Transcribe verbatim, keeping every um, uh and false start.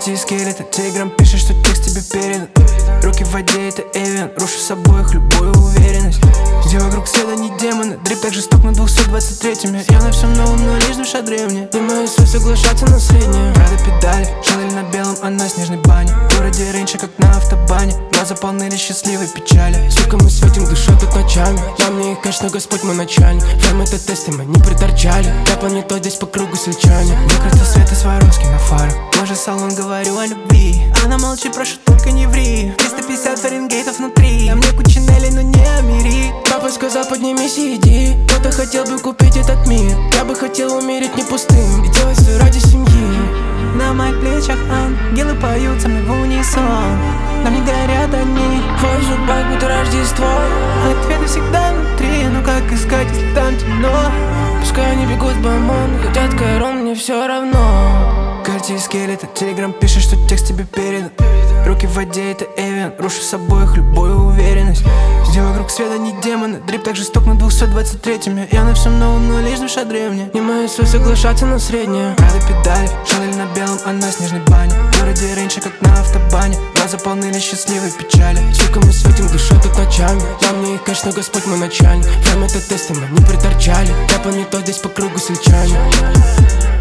Карте скелета, телеграм пишет, что текст тебе передан. Руки в воде, это Эвиан, рушу с обоих любую уверенность. Где вокруг света не демоны, дрип так жесток на двухсот двадцать третьем. Я на всем новом, но лишь душа древняя. Не мою свой соглашаться на среднее. Рада педали, Шанель на белом, а на снежной бане. В городе рейнча, как на автобане. Глаза полны счастливой печали. Сука, мы светим душу тут ночами. На мне и кэш, но Господь мой начальник. Время это тесты, мы не приторчали. Я планета здесь по кругу свечания. Выкрыто света Сваровский на фарах. Боже, салон, говорю о любви. Она молчит, прошу, только не ври. триста пятьдесят фаренгейтов внутри. А мне куча Нелли, но не Амири. Папа сказал, поднимись и иди. Кто-то хотел бы купить этот мир. Я бы хотел умереть не пустым и делать все ради семьи. На моих плечах ангелы поют со мной в унисон. Нам не горят они. Твой зубак будет Рождество. Ответы всегда внутри, ну как искать, если там темно? Пускай они бегут в ОМОН, хотят корон, мне все равно. Карте скелета, телеграм пишет, что текст тебе передан. Руки в воде, это Эвиан, рушу с обоих любую уверенность. Где вокруг света не демоны, дрип так жесток на двухсот двадцать третьем. Я на всем новом, но лишь душа древняя. Не мою свой соглашаться на среднее. Рада педали, Шанель на белом, а на снежной бане. В городе рейнча, как на автобане. Глаза полны счастливой печали. Сука, мы светим душу тут ночами. На мне и кэш, но Господь мой начальник. Время это тесты, мы не приторчали. Я планета здесь по кругу свечания.